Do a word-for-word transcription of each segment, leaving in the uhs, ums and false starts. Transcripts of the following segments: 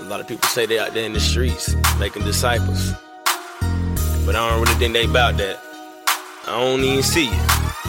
lot of people say they out there in the streets making disciples, but I don't really think they about that. I don't even see it.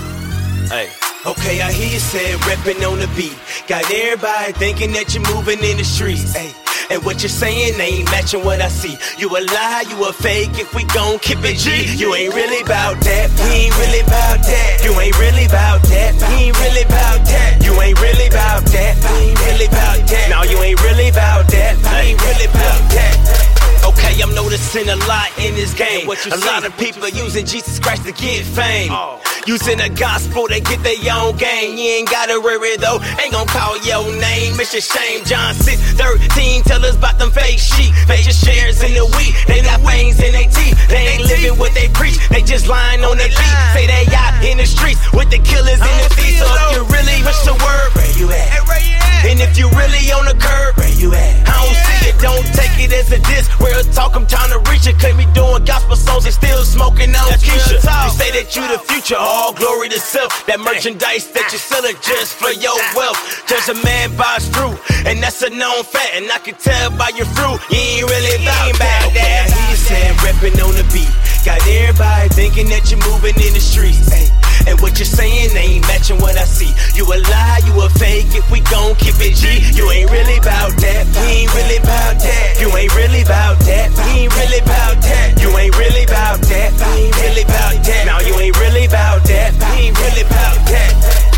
Hey. Okay, I hear you say reppin' on the beat. Got everybody thinking that you're moving in the streets. Hey. And what you're saying ain't matching what I see. You a lie, you a fake, if we gon' keep it G. You ain't really bout that, we ain't really bout that. You ain't really bout that, we ain't really bout that. You ain't really bout that, we ain't really bout that. No, you ain't really bout that, we ain't really bout that. Okay, I'm noticing a lot in this game. A see? lot of people using Jesus Christ to get fame. Oh. Using the gospel to get their own gain. You ain't gotta worry though, ain't gon' call your name. It's a shame. John six thirteen tell us about them fake sheep. Major shares in the wheat, they got fangs in their teeth. They ain't living what they preach, they just lying on the beat. Say they out in the streets with the killers in the feet. So if you really wish the word, where you at? And if you really on the curb, where you at? I don't see it, don't take it as a diss. Real talk, I'm trying to reach it. Can't be doing gospel songs and still smoking on Keisha. You say that you the future, all glory to self. That merchandise that you're selling just for your wealth. Judge a man by his fruit, and that's a known fact. And I can tell by your fruit, you ain't really about that. Okay, I hear you saying reppin' on the beat. Got everybody thinking that you're moving in the streets. Hey. And what you're saying ain't matching what I see. You a lie, you a fake, if we gon' keep it G. You ain't really bout that, we ain't really bout that. You ain't really bout that, we ain't really bout that. You ain't really bout that, we ain't really bout that. No, you ain't really bout that, we ain't really bout that.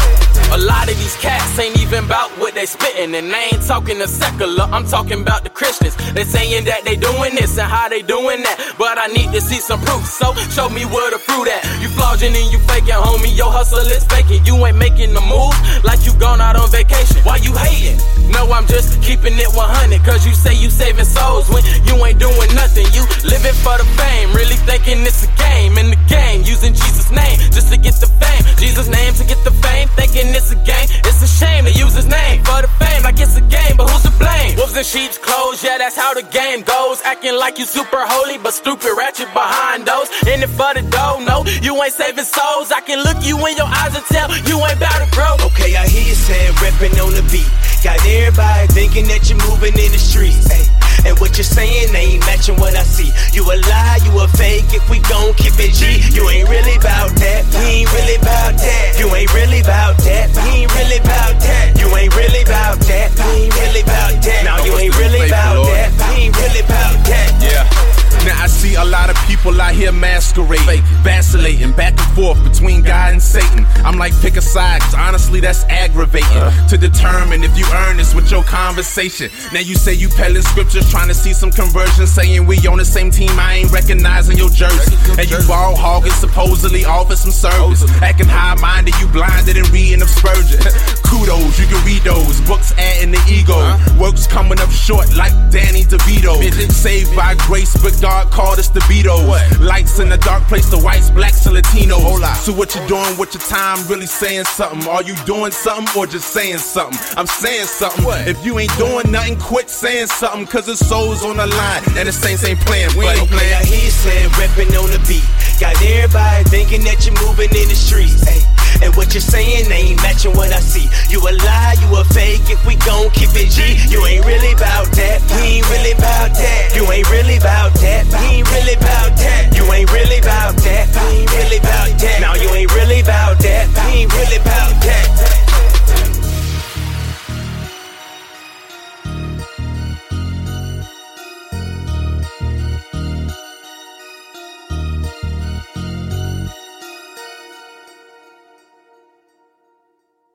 A lot of these cats ain't even about what they spittin', and I ain't talking the secular, I'm talking about the Christians. They saying that they doing this and how they doing that, but I need to see some proof, so show me where the fruit at. You flogging and you faking, homie, your hustle is faking. You ain't making the move like you gone out on vacation. Why you hating? No, I'm just keeping it one hundred, cause you say you saving souls when you ain't doing nothing. You living for the fame, really thinking it's a game. In the game, using Jesus' name just to get the fame. Jesus' name to get the fame, thinking it's a game. It's a shame to use his name for the fame like it's a game, but who's to blame? Wolves in sheep's clothes, yeah, that's how the game goes. Acting like you super holy, but stupid ratchet behind those. In it for the dough, no, you ain't saving souls. I can look you in your eyes and tell you ain't bout to grow. Okay, I hear you saying reppin' on the beat. Got everybody thinking that you're moving in the streets. Ay. And what you're saying ain't matching what I see. You a lie, you a fake, if we gon' keep it G. You ain't really bout that, we ain't really bout that. You ain't really bout that, we ain't really bout that. You ain't really bout that, we ain't really bout that. No, you ain't really bout that, we ain't really bout that. Yeah. Now I see a lot of people out here masquerading, vacillating back and forth between God and Satan. I'm like, pick a side, cause honestly that's aggravating. uh. To determine if you earn this with your conversation. Now you say you peddling scriptures, trying to see some conversion, saying we on the same team, I ain't recognizing your jersey. And you ball hogging, supposedly offer some service, acting high-minded, you blinded and reading of Spurgeon. Kudos, you can read those books, adding the ego. Works coming up short like Danny DeVito. Saved by grace, but God called us the Beatles. Lights in the dark place, the whites, blacks, and Latinos. So what you doing with your time, really saying something? Are you doing something or just saying something? I'm saying something. What? If you ain't doing nothing, quit saying something, cause the soul's on the line and the Saints ain't playing. We ain't okay, playing. I hear you saying reppin' on the beat. Got everybody thinking that you're moving in the streets. Ay. And what you're saying ain't matching what I see. You a lie, you a fake, if we gon' keep it G.